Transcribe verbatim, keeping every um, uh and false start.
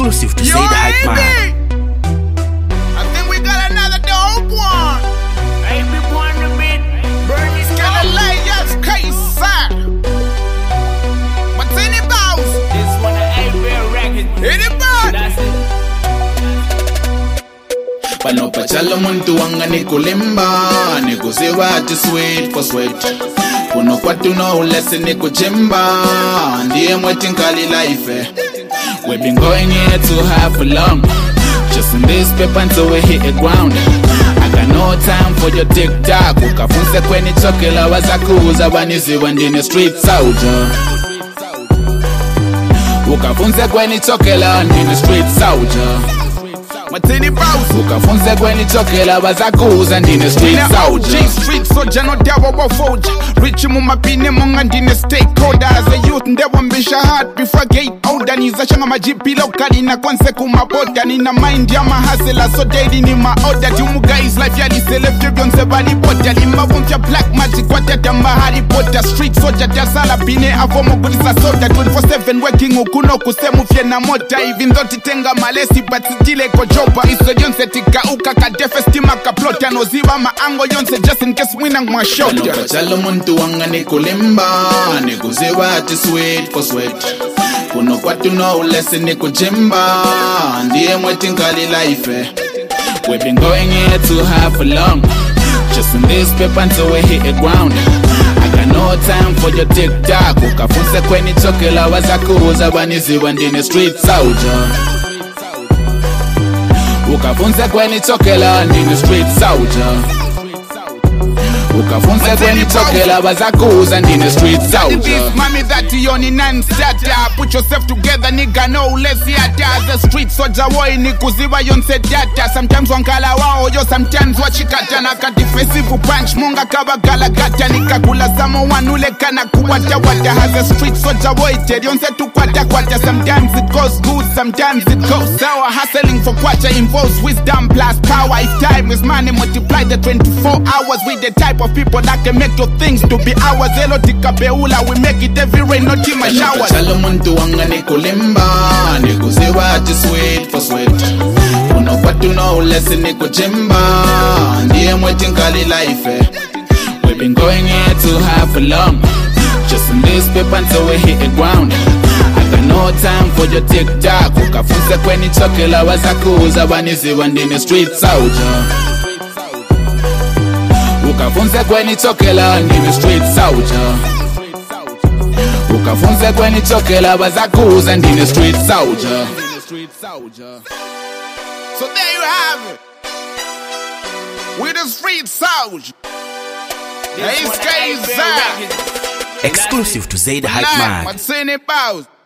Exclusive to Yo, Say the Hype Man. I think we got another dope one. Hey, we want to beat Bernie Scalalayas Kaisa. What's in the bows? This one the eight-bit record. In the box. That's it. Panopachala muntu wanga nikulimba nikuziwa ati sweet for sweat kuno kwatu no lese nikuchimba ndiye mweti nkali life. We've been going here to have for long, just in this paper until we hit the ground. I got no time for your TikTok. Ukafunze kweni chokela wazakuza waniziwa ndine street soldier. Ukafunze kweni chokela ndine street soldier. Matini bows. Ukafunze kweni chokela wazakuza ndine street soldier. O G street soldier no dawa wa forge. Rich mumapine monga ndine stakeholders. A youth ndewa mbisha hard before gate older. Niza changa majipi locally na kwanse kumabota. Nina mind ya mahasela so daily ni ma-order. Jumu guys life yali selefye byonse bali bota. Lima wumfya black magic watata mba Harry Potter. Street soldier jasala pine avomo gulisa soda. twenty-four seven working ukuno kusemu fye na mota. Even though titenga malesi but stile ko joba. Iso yonse tika uka ka defe stima ka plota. No ziwa maango yonse just in case mwina ngwa shota. Panopachala muntu wanga nikulimba nikuziwa ati sweet for sweat kuno kwatu no lese nikuchimba ndiye mweti nkali life. We've been going here to have for long, just in this paper until we hit the ground. I got no time for your TikTok. Ukafunze kweni chokela wazakuza waniziwa ndine street soldier. Ukafunze kweni chokela ndine street soldier. Ukafunze kweni chokela wazakuza ndine street soldier. This mommy that you only non-starter. Put yourself together nigga no less yata. The street soldier boy ni kuziba yonse data. Sometimes wankala wao yo sometimes wachikata. Naka defensive punch munga kaba galagata. Nika kula samo wanule kana kuwata wata. Has a street soldier boy ted yonse tu kwata kwata. Sometimes it goes good, sometimes it goes sour. Hustling for kwacha involves wisdom plus power. If time is money, multiply the twenty-four hours with the type of people that can make your things to be ours. Elo tika beula, we make it every rain, not in my showers. Panopachala muntu wanga nikulimba nikuziwa ati sweet for sweat kuno kwatu no lese nikuchimba ndiye mweti nkali life. We've been going here to have for long, just in this paper until we hit the ground. I got no time for your TikTok. Ukafunze kweni chokela wazakuza waniziwa ndine street soldier. Ukafunze kweni chokela ndine street soldier. Ukafunze kweni chokela wazakuza ndine street soldier. So there you have it. With the street soldier. This Hey, one the eight-bit Skaza. record. Exclusive to Say the Hype Nah, Man. what's in it, bows?